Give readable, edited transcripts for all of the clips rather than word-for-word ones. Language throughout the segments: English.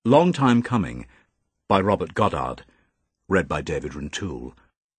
Long Time Coming by Robert Goddard, read by David Rintoul.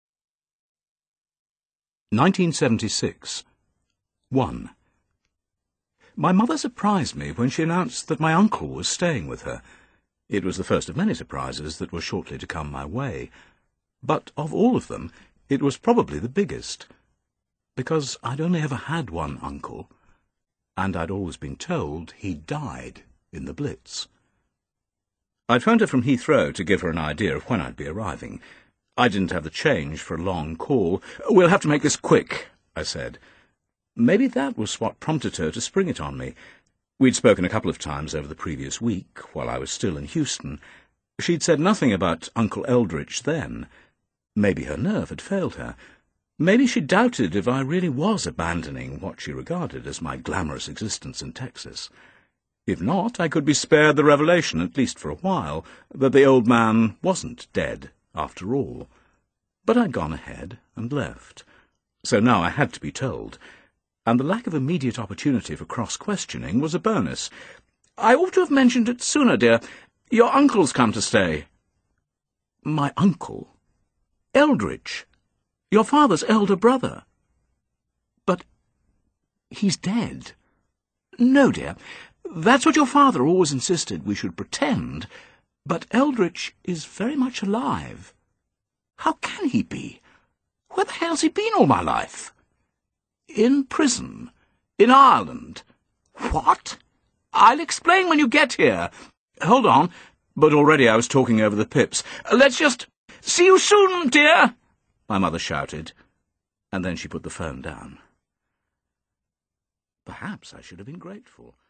1976. 1. My mother surprised me when she announced that my uncle was staying with her. It was the first of many surprises that were shortly to come my way. But of all of them, it was probably the biggest, because I'd only ever had one uncle, and I'd always been told he died in the Blitz. I'd phoned her from Heathrow to give her an idea of when I'd be arriving. I didn't have the change for a long call. "We'll have to make this quick," I said. Maybe that was what prompted her to spring it on me. We'd spoken a couple of times over the previous week, while I was still in Houston. She'd said nothing about Uncle Eldridge then. Maybe her nerve had failed her. Maybe she doubted if I really was abandoning what she regarded as my glamorous existence in Texas. If not, I could be spared the revelation, at least for a while, that the old man wasn't dead, after all. But I'd gone ahead and left. So now I had to be told, and the lack of immediate opportunity for cross-questioning was a bonus. "I ought to have mentioned it sooner, dear. Your uncle's come to stay." My uncle? Eldridge? Your father's elder brother? But he's dead. No, dear. That's what your father always insisted we should pretend, but Eldridge is very much alive. How can he be? Where the hell's he been all my life? In prison. In Ireland. What? I'll explain when you get here. Hold on. But already I was talking over the pips. Let's just... "See you soon, dear," my mother shouted, and then she put the phone down. Perhaps I should have been grateful.